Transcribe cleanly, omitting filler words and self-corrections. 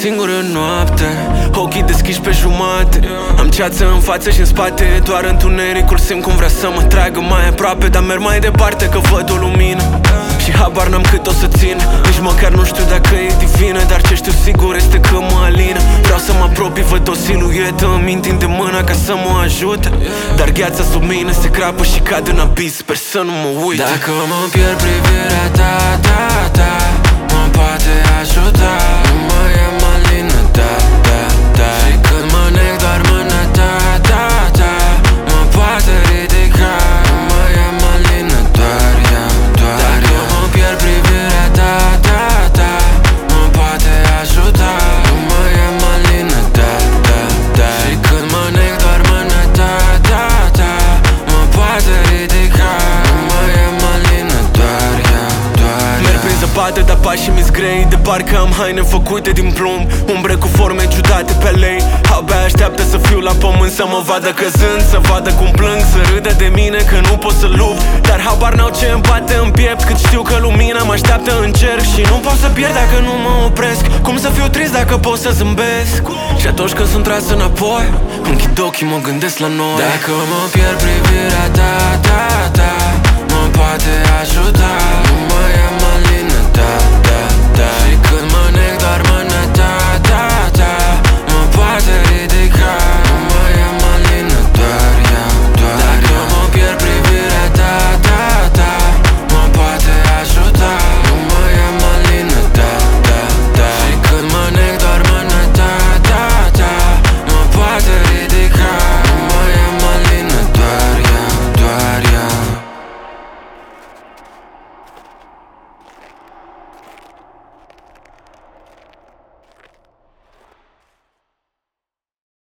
singur în noapte, ochii deschiși pe jumate. Am ceață în față și în spate, doar întunericul simt cum vrea să mă tragă mai aproape. Dar merg mai departe că văd o lumină și habar n-am cât o să țin. Nici măcar nu știu dacă e divină, dar ce știu sigur este că mă alină. Vreau să mă apropii, văd o siluetă, îmi întinde mâna ca să mă ajute. Dar gheața sub mine se crapă și cad în abis, sper să nu mă uit. Dacă mă pierd, privirea ta, mă poate ajuta. Nu mai am alină, și când mă nec, doar mâna ta, mă poate ridica. Nu mai am alină, doar ea, doar ea. Dacă mă pierd, privirea ta, mă poate ajuta. Nu mai am alină, și când mă nec, doar mâna ta, mă poate ridica. Nu mai am alină, doar ea, doar ea. Merg prin zăpadă, dar pașii mi-s grei, de parcă am haine făcute din plumb, umbre cu forme ciudate pe lei. Abia așteaptă să fiu la pământ, să mă vadă căzând, să vadă cum plâng, să râdă de mine că nu pot să lupt. Dar habar n-au ce îmi bate în piept, cât știu că lumina mă așteaptă în cerc. Și nu pot să pierd dacă nu mă opresc. Cum să fiu trist dacă pot să zâmbesc? Și atunci când sunt tras înapoi, închid ochii, mă gândesc la noi. Dacă mă pierd, privirea ta,